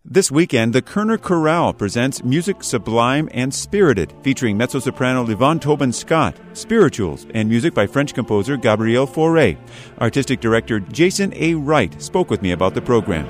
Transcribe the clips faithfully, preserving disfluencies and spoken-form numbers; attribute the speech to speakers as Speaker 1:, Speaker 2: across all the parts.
Speaker 1: This weekend, the Kerner Chorale presents Music Sublime and Spirited, featuring mezzo-soprano Yvonne Tobin-Scott, spirituals, and music by French composer Gabriel Fauré. Artistic director Jason A. Wright spoke with me about the program.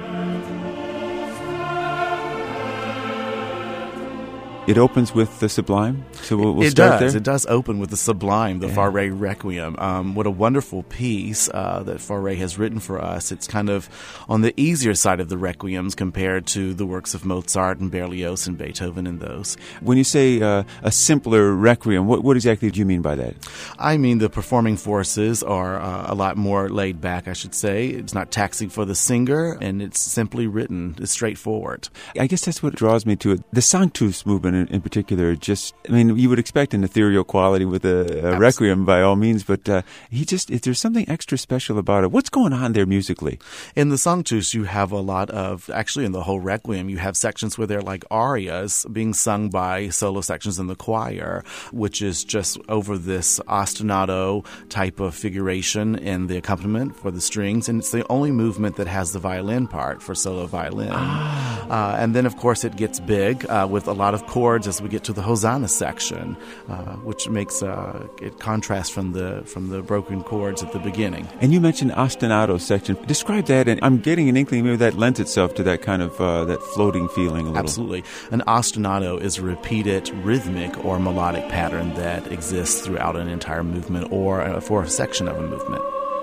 Speaker 1: It opens with the Sublime, so we'll, we'll
Speaker 2: it
Speaker 1: start
Speaker 2: does.
Speaker 1: there.
Speaker 2: It does open with the Sublime, the
Speaker 1: Yeah.
Speaker 2: Fauré Requiem. Um, what a wonderful piece uh, that Fauré has written for us. It's kind of on the easier side of the Requiems compared to the works of Mozart and Berlioz and Beethoven and those.
Speaker 1: When you say uh, a simpler Requiem, what, what exactly do you mean by that?
Speaker 2: I mean, the performing forces are uh, a lot more laid back, I should say. It's not taxing for the singer, and it's simply written. It's straightforward.
Speaker 1: I guess that's what draws me to it. The Sanctus movement in, in particular, just, I mean, you would expect an ethereal quality with a, a Requiem by all means, but uh, he just, if there's something extra special about it. What's going on there musically?
Speaker 2: In the Sanctus, you have a lot of, actually in the whole Requiem, you have sections where they're like arias being sung by solo sections in the choir, which is just over this ostinato type of figuration in the accompaniment for the strings, and it's the only movement that has the violin part for solo violin. Ah. Uh, and then, of course, it gets big uh, with a lot of chords as we get to the Hosanna section, uh, which makes uh, it contrast from the from the broken chords at the beginning.
Speaker 1: And you mentioned ostinato section. Describe that, and I'm getting an inkling maybe that lends itself to that kind of uh, that floating feeling a little.
Speaker 2: Absolutely. An ostinato is a repeated rhythmic or melodic pattern that exists throughout an entire movement or uh, for a section of a movement.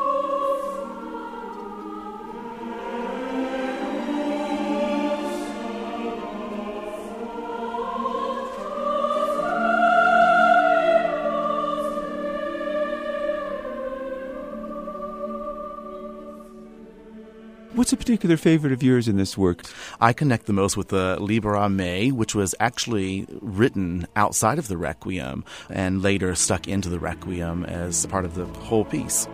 Speaker 1: What's a particular favorite of yours in this work?
Speaker 2: I connect the most with the Libera Me, which was actually written outside of the Requiem and later stuck into the Requiem as part of the whole piece.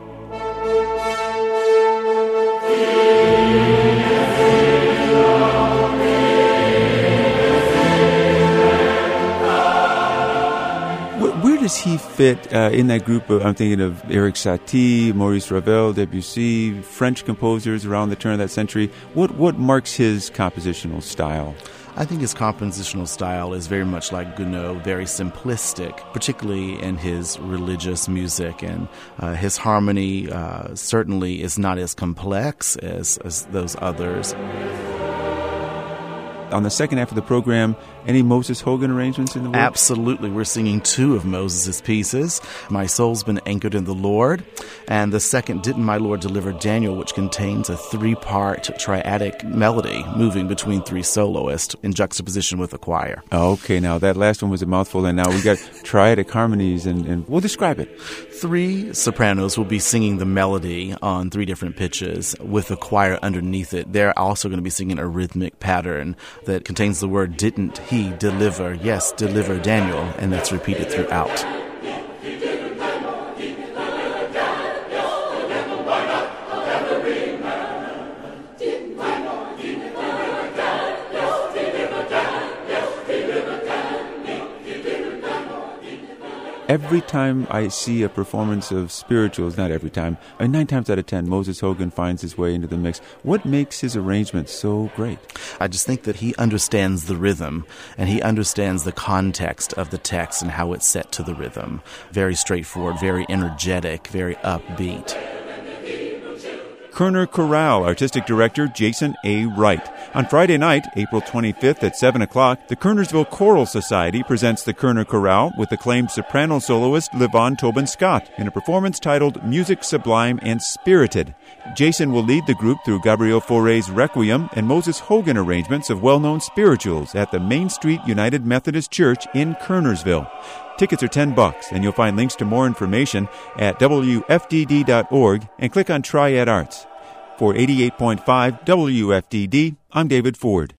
Speaker 1: Where does he fit uh, in that group of, I'm thinking of Erik Satie, Maurice Ravel, Debussy, French composers around the turn of that century. What what marks his compositional style?
Speaker 2: I think his compositional style is very much like Gounod, very simplistic, particularly in his religious music. And uh, his harmony uh, certainly is not as complex as, as those others.
Speaker 1: On the second half of the program, any Moses Hogan arrangements in the work?
Speaker 2: Absolutely. We're singing two of Moses' pieces, My Soul's Been Anchored in the Lord, and the second, Didn't My Lord Deliver Daniel, which contains a three-part triadic melody moving between three soloists in juxtaposition with a choir.
Speaker 1: Okay, now that last one was a mouthful, and now we got triadic harmonies, and, and we'll describe it.
Speaker 2: Three sopranos will be singing the melody on three different pitches with a choir underneath it. They're also going to be singing a rhythmic pattern that contains the word didn't he deliver, yes, deliver Daniel, and that's repeated throughout.
Speaker 1: Every time I see a performance of spirituals, not every time, and nine times out of ten, Moses Hogan finds his way into the mix. What makes his arrangement so great?
Speaker 2: I just think that he understands the rhythm, and he understands the context of the text and how it's set to the rhythm. Very straightforward, very energetic, very upbeat.
Speaker 1: Kerner Chorale Artistic Director Jason A. Wright. On Friday night, April twenty-fifth at seven o'clock, the Kernersville Choral Society presents the Kerner Chorale with acclaimed soprano soloist Yvonne Tobin-Scott in a performance titled Music Sublime and Spirited. Jason will lead the group through Gabriel Fauré's Requiem and Moses Hogan arrangements of well-known spirituals at the Main Street United Methodist Church in Kernersville. Tickets are ten bucks, and you'll find links to more information at W F D D dot org and click on Triad Arts. For eighty-eight point five W F D D, I'm David Ford.